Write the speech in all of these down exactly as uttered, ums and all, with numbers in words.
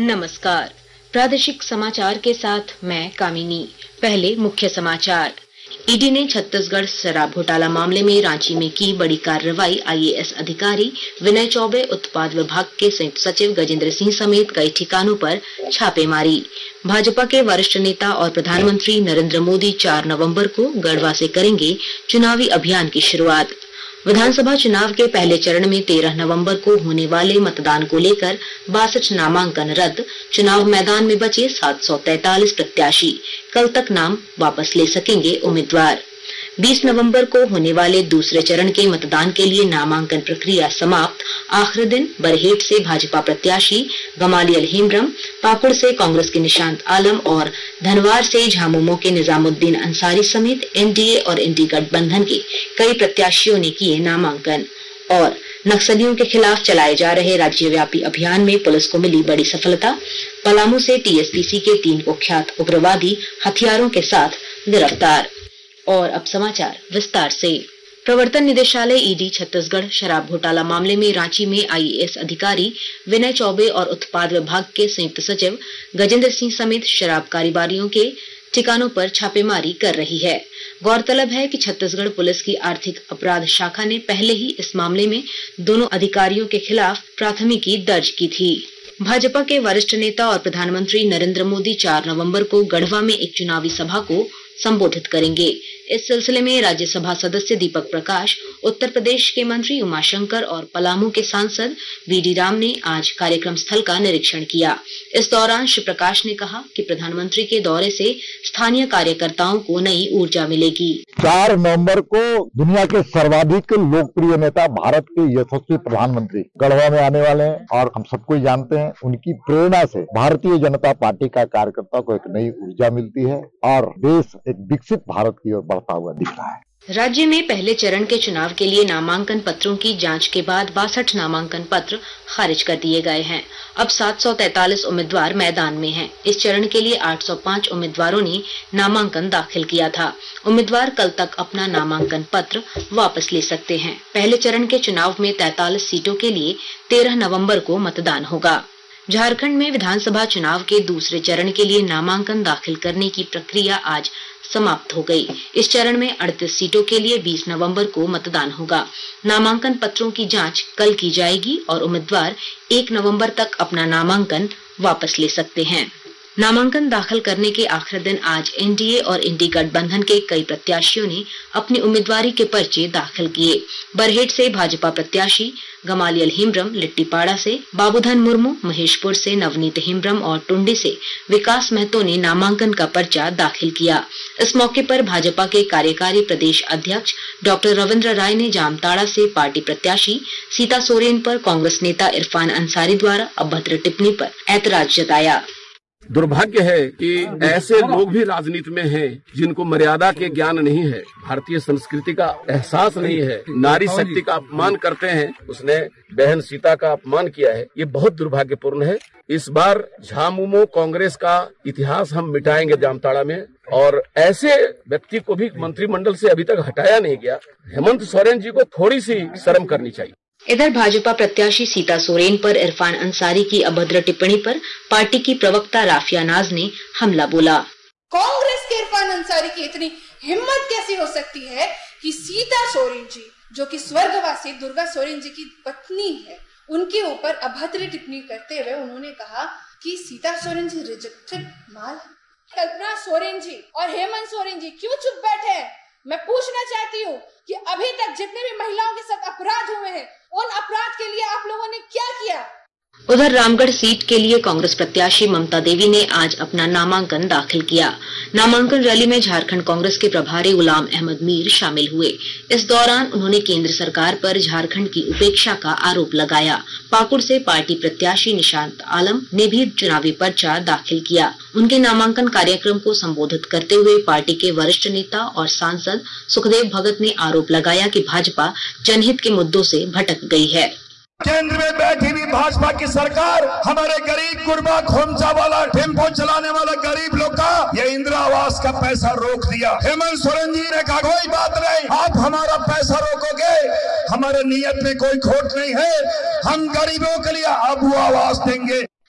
नमस्कार, प्रादेशिक समाचार के साथ मैं कामिनी। पहले मुख्य समाचार। ईडी ने छत्तीसगढ़ शराब घोटाला मामले में रांची में की बड़ी कार्रवाई। आईएएस अधिकारी विनय चौबे, उत्पाद विभाग के संयुक्त सचिव गजेंद्र सिंह समेत कई ठिकानों पर छापेमारी। भाजपा के वरिष्ठ नेता और प्रधानमंत्री नरेंद्र मोदी चार नवंबर को गढ़वा से करेंगे चुनावी अभियान की शुरुआत। विधानसभा चुनाव के पहले चरण में तेरह नवंबर को होने वाले मतदान को लेकर बासठ नामांकन रद्द। चुनाव मैदान में बचे सात सौ तैतालीस प्रत्याशी, कल तक नाम वापस ले सकेंगे उम्मीदवार। बीस नवंबर को होने वाले दूसरे चरण के मतदान के लिए नामांकन प्रक्रिया समाप्त। आखिरी दिन बरहेट से भाजपा प्रत्याशी गमालियल हेम्ब्रम, पाकुड़ से कांग्रेस के निशांत आलम और धनवार से झामुमो के निजामुद्दीन अंसारी समेत एनडीए और इंडी गठबंधन के कई प्रत्याशियों ने किए नामांकन। और नक्सलियों के खिलाफ चलाए जा रहे राज्यव्यापी अभियान में पुलिस को मिली बड़ी सफलता। पलामू से टीएसपीसी के तीन कुख्यात उग्रवादी हथियारों के साथ गिरफ्तार। और अब समाचार विस्तार से। प्रवर्तन निदेशालय ईडी छत्तीसगढ़ शराब घोटाला मामले में रांची में आईएएस अधिकारी विनय चौबे और उत्पाद विभाग के संयुक्त सचिव गजेंद्र सिंह समेत शराब कारोबारियों के ठिकानों पर छापेमारी कर रही है। गौरतलब है कि छत्तीसगढ़ पुलिस की आर्थिक अपराध शाखा ने पहले ही इस मामले में दोनों अधिकारियों के खिलाफ प्राथमिकी दर्ज की थी। भाजपा के वरिष्ठ नेता और प्रधानमंत्री नरेंद्र मोदी चार नवंबर को गढ़वा में एक चुनावी सभा को संबोधित करेंगे। इस सिलसिले में राज्यसभा सदस्य दीपक प्रकाश, उत्तर प्रदेश के मंत्री उमाशंकर और पलामू के सांसद वीडी राम ने आज कार्यक्रम स्थल का निरीक्षण किया। इस दौरान श्री प्रकाश ने कहा कि प्रधानमंत्री के दौरे से स्थानीय कार्यकर्ताओं को नई ऊर्जा मिलेगी। चार नवंबर को दुनिया के सर्वाधिक लोकप्रिय नेता, भारत के यशस्वी प्रधानमंत्री गढ़वा में आने वाले हैं और हम सबको जानते हैं उनकी प्रेरणा से भारतीय जनता पार्टी का कार्यकर्ता को एक नई ऊर्जा मिलती है और देश एक विकसित भारत की ओर बढ़ता हुआ दिख रहा है। राज्य में पहले चरण के चुनाव के लिए नामांकन पत्रों की जांच के बाद बासठ नामांकन पत्र खारिज कर दिए गए हैं। अब सात सौ तैतालीस उम्मीदवार मैदान में हैं। इस चरण के लिए आठ सौ पाँच उम्मीदवारों ने नामांकन दाखिल किया था। उम्मीदवार कल तक अपना नामांकन पत्र वापस ले सकते हैं। पहले चरण के चुनाव में तैतालीस सीटों के लिए तेरह नवम्बर को मतदान होगा। झारखंड में विधानसभा चुनाव के दूसरे चरण के लिए नामांकन दाखिल करने की प्रक्रिया आज समाप्त हो गई। इस चरण में अड़तीस सीटों के लिए बीस नवंबर को मतदान होगा। नामांकन पत्रों की जांच कल की जाएगी और उम्मीदवार एक नवंबर तक अपना नामांकन वापस ले सकते हैं। नामांकन दाखिल करने के आखिरी दिन आज एनडीए और इंडी गठबंधन के कई प्रत्याशियों ने अपनी उम्मीदवारी के पर्चे दाखिल किए। बरहेट से भाजपा प्रत्याशी गमालियल हेम्ब्रम, लिट्टीपाड़ा से बाबूधन मुर्मू, महेशपुर से नवनीत हेम्ब्रम और टुंडी से विकास महतो ने नामांकन का पर्चा दाखिल किया। इस मौके पर भाजपा के कार्यकारी प्रदेश अध्यक्ष डॉक्टर रविंद्र राय ने जामताड़ा से पार्टी प्रत्याशी सीता सोरेन पर कांग्रेस नेता इरफान अंसारी द्वारा अभद्र टिप्पणी पर ऐतराज जताया। दुर्भाग्य है कि ऐसे लोग भी राजनीति में हैं जिनको मर्यादा के ज्ञान नहीं है, भारतीय संस्कृति का एहसास नहीं है, नारी शक्ति का अपमान करते हैं। उसने बहन सीता का अपमान किया है। ये बहुत दुर्भाग्यपूर्ण है। इस बार झामुमो कांग्रेस का इतिहास हम मिटाएंगे जामताड़ा में और ऐसे व्यक्ति को भी मंत्रिमंडल से अभी तक हटाया नहीं गया। हेमंत सोरेन जी को थोड़ी सी शर्म करनी चाहिए। इधर भाजपा प्रत्याशी सीता सोरेन पर इरफान अंसारी की अभद्र टिप्पणी पर पार्टी की प्रवक्ता राफिया नाज ने हमला बोला। कांग्रेस के इरफान अंसारी की इतनी हिम्मत कैसी हो सकती है कि सीता सोरेन जी, जो कि स्वर्गवासी दुर्गा सोरेन जी की पत्नी है, उनके ऊपर अभद्र टिप्पणी करते हुए उन्होंने कहा कि सीता सोरेन जी रिजेक्टेड माल। कल्पना सोरेन जी और हेमंत सोरेन जी क्यों चुप बैठे हैं? मैं पूछना चाहती हूँ कि अभी तक जितने भी महिलाओं के साथ अपराध हुए हैं, उन अपराध के लिए आप लोगों ने क्या किया? उधर रामगढ़ सीट के लिए कांग्रेस प्रत्याशी ममता देवी ने आज अपना नामांकन दाखिल किया। नामांकन रैली में झारखंड कांग्रेस के प्रभारी गुलाम अहमद मीर शामिल हुए। इस दौरान उन्होंने केंद्र सरकार पर झारखंड की उपेक्षा का आरोप लगाया। पाकुड़ से पार्टी प्रत्याशी निशांत आलम ने भी चुनावी पर्चा दाखिल किया। उनके नामांकन कार्यक्रम को संबोधित करते हुए पार्टी के वरिष्ठ नेता और सांसद सुखदेव भगत ने आरोप लगाया कि भाजपा जनहित के मुद्दों से भटक गई है। केंद्र में बैठी हुई भाजपा की सरकार हमारे गरीब गुरबा खोमचा वाला टेम्पो चलाने वाला गरीब लोग का ये इंदिरा आवास का पैसा रोक दिया। हेमंत सोरेन जी ने कहा कोई बात नहीं, आप हमारा पैसा रोकोगे, हमारे नियत में कोई खोट नहीं है, हम गरीबों के लिए अब आवास देंगे।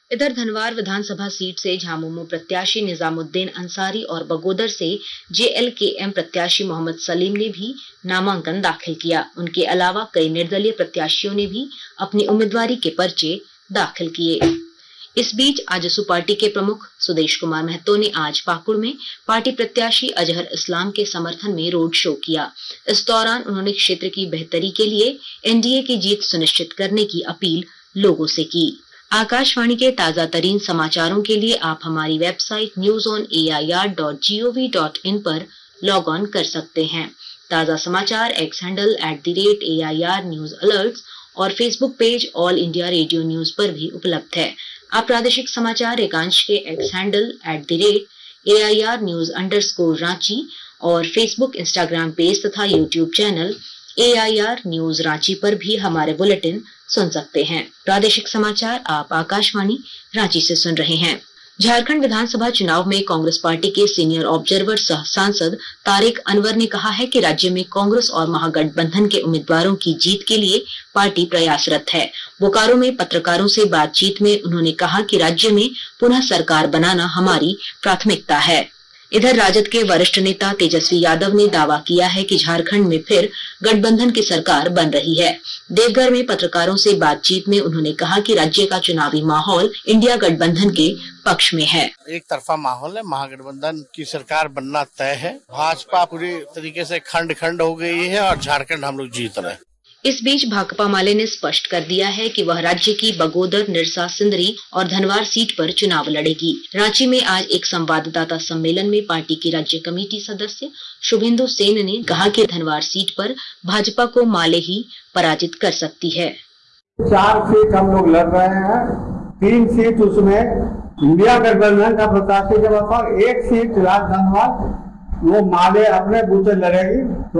इधर धनवार विधानसभा सीट से झामुमो प्रत्याशी निजामुद्दीन अंसारी और बगोदर से जेएलकेएम प्रत्याशी मोहम्मद सलीम ने भी नामांकन दाखिल किया। उनके अलावा कई निर्दलीय प्रत्याशियों ने भी अपनी उम्मीदवारी के पर्चे दाखिल किए। इस बीच आजसू पार्टी के प्रमुख सुदेश कुमार महतो ने आज पाकुड़ में पार्टी प्रत्याशी अजहर इस्लाम के समर्थन में रोड शो किया। इस दौरान उन्होंने क्षेत्र की बेहतरी के लिए एनडीए की जीत सुनिश्चित करने की अपील लोगों से की। आकाशवाणी के ताजा तरीन समाचारों के लिए आप हमारी website news on A I R dot G O V dot in पर लॉग ऑन कर सकते हैं। ताजा समाचार X handle at the rate A I R news alerts और Facebook page All India Radio news पर भी उपलब्ध है। आप प्रादेशिक समाचार एकांश के X handle at the rate A I R news underscore Ranchi और फेसबुक इंस्टाग्राम पेज तथा YouTube channel A I R news Ranchi पर भी हमारे बुलेटिन सुन सकते हैं। प्रादेशिक समाचार आप आकाशवाणी रांची से सुन रहे हैं। झारखंड विधानसभा चुनाव में कांग्रेस पार्टी के सीनियर ऑब्जर्वर सह सांसद तारिक अनवर ने कहा है कि राज्य में कांग्रेस और महागठबंधन के उम्मीदवारों की जीत के लिए पार्टी प्रयासरत है। बोकारो में पत्रकारों से बातचीत में उन्होंने कहा कि राज्य में पुनः सरकार बनाना हमारी प्राथमिकता है। इधर राजद के वरिष्ठ नेता तेजस्वी यादव ने दावा किया है कि झारखंड में फिर गठबंधन की सरकार बन रही है। देवघर में पत्रकारों से बातचीत में उन्होंने कहा कि राज्य का चुनावी माहौल इंडिया गठबंधन के पक्ष में है। एक तरफा माहौल है, महागठबंधन की सरकार बनना तय है। भाजपा पूरी तरीके से खंड खंड हो गई है और झारखंड हम लोग जीत रहे हैं। इस बीच भाकपा माले ने स्पष्ट कर दिया है कि वह राज्य की बगोदर, निरसा, सिंदरी और धनवार सीट पर चुनाव लड़ेगी। रांची में आज एक संवाददाता सम्मेलन में पार्टी की राज्य कमेटी सदस्य शुभेंदु सेन ने कहा कि धनवार सीट पर भाजपा को माले ही पराजित कर सकती है। चार सीट हम लोग लड़ रहे हैं, तीन सीट उसमें इंडिया गठबंधन का प्रत्याशी के बाद एक सीट राज धनवार वो माले अपने बूते लड़ेगी।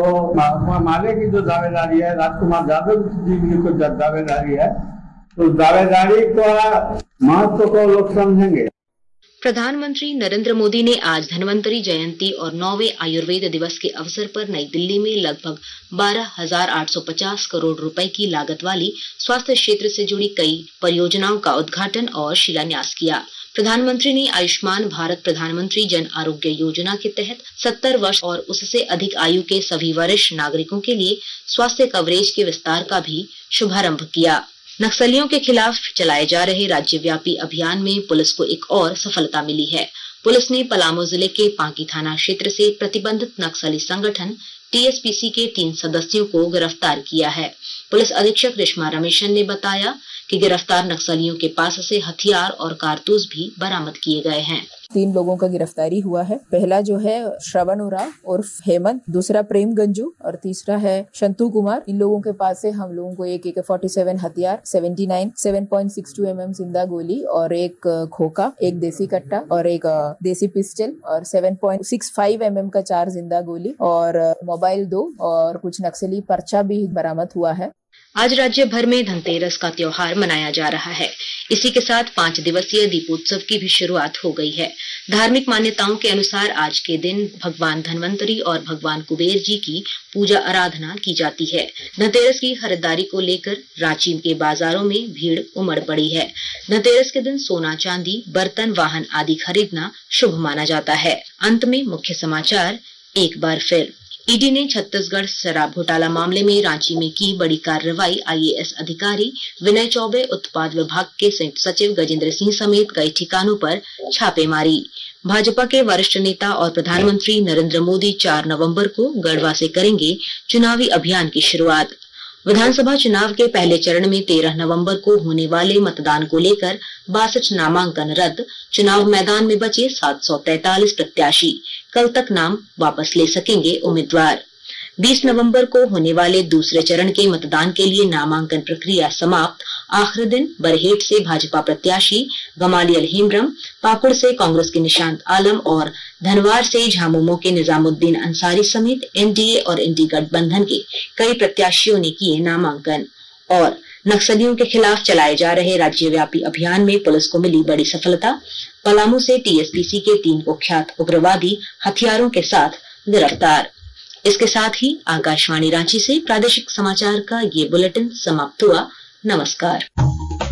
तो माले की जो दावेदारी है, राजकुमार यादव जी की जो दावेदारी है, तो दावेदारी का महत्व को लोग समझेंगे। प्रधानमंत्री नरेंद्र मोदी ने आज धन्वंतरी जयंती और नौवें आयुर्वेद दिवस के अवसर पर नई दिल्ली में लगभग बारह हजार आठ सौ पचास करोड़ रुपए की लागत वाली स्वास्थ्य क्षेत्र से जुड़ी कई परियोजनाओं का उद्घाटन और शिलान्यास किया। प्रधानमंत्री ने आयुष्मान भारत प्रधानमंत्री जन आरोग्य योजना के तहत सत्तर वर्ष और उससे अधिक आयु के सभी वरिष्ठ नागरिकों के लिए स्वास्थ्य कवरेज के विस्तार का भी शुभारंभ किया। नक्सलियों के खिलाफ चलाए जा रहे राज्यव्यापी अभियान में पुलिस को एक और सफलता मिली है। पुलिस ने पलामू जिले के पांकी थाना क्षेत्र से प्रतिबंधित नक्सली संगठन टी एस पी सी के तीन सदस्यों को गिरफ्तार किया है। पुलिस अधीक्षक रेशमा रमेशन ने बताया कि गिरफ्तार नक्सलियों के पास से हथियार और कारतूस भी बरामद किए गए हैं। तीन लोगों का गिरफ्तारी हुआ है। पहला जो है श्रवण उराव उर्फ हेमंत, दूसरा प्रेम गंजू और तीसरा है शंतु कुमार। इन लोगों के पास से हम लोगों को एक ए के फोर्टी सेवन हथियार, seventy nine seven point six two M M जिंदा गोली और एक खोखा, एक देसी कट्टा और एक देसी पिस्टल और seven point six five M M का चार जिंदा गोली और मोबाइल दो और कुछ नक्सली पर्चा भी बरामद हुआ है। आज राज्य भर में धनतेरस का त्योहार मनाया जा रहा है। इसी के साथ पांच दिवसीय दीपोत्सव की भी शुरुआत हो गई है। धार्मिक मान्यताओं के अनुसार आज के दिन भगवान धनवंतरी और भगवान कुबेर जी की पूजा आराधना की जाती है। धनतेरस की खरीदारी को लेकर रांची के बाजारों में भीड़ उमड़ पड़ी है। धनतेरस के दिन सोना, चांदी, बर्तन, वाहन आदि खरीदना शुभ माना जाता है। अंत में मुख्य समाचार एक बार फिर। ईडी ने छत्तीसगढ़ शराब घोटाला मामले में रांची में की बड़ी कार्रवाई। आई ए एस अधिकारी विनय चौबे, उत्पाद विभाग के संयुक्त सचिव गजेंद्र सिंह समेत कई ठिकानों पर छापेमारी। भाजपा के वरिष्ठ नेता और प्रधानमंत्री नरेंद्र मोदी चार नवंबर को गढ़वा से करेंगे चुनावी अभियान की शुरुआत। विधानसभा चुनाव के पहले चरण में तेरह नवंबर को होने वाले मतदान को लेकर बासठ नामांकन रद्द। चुनाव मैदान में बचे सात सौ तैतालीस प्रत्याशी। कल तक नाम वापस ले सकेंगे उम्मीदवार। बीस नवंबर को होने वाले दूसरे चरण के मतदान के लिए नामांकन प्रक्रिया समाप्त। आखिरी दिन बरहेट से भाजपा प्रत्याशी गमालियल हेम्ब्रम, पाकुड़ से कांग्रेस के निशांत आलम और धनवार से झामुमो के निजामुद्दीन अंसारी समेत एन डी ए और इंडी गठबंधन के कई प्रत्याशियों ने किए नामांकन। और नक्सलियों के खिलाफ चलाए जा रहे राज्यव्यापी अभियान में पुलिस को मिली बड़ी सफलता। पलामू से टी एस पी सी के तीन कुख्यात उग्रवादी हथियारों के साथ गिरफ्तार। इसके साथ ही आकाशवाणी रांची से प्रादेशिक समाचार का ये बुलेटिन समाप्त हुआ। नमस्कार।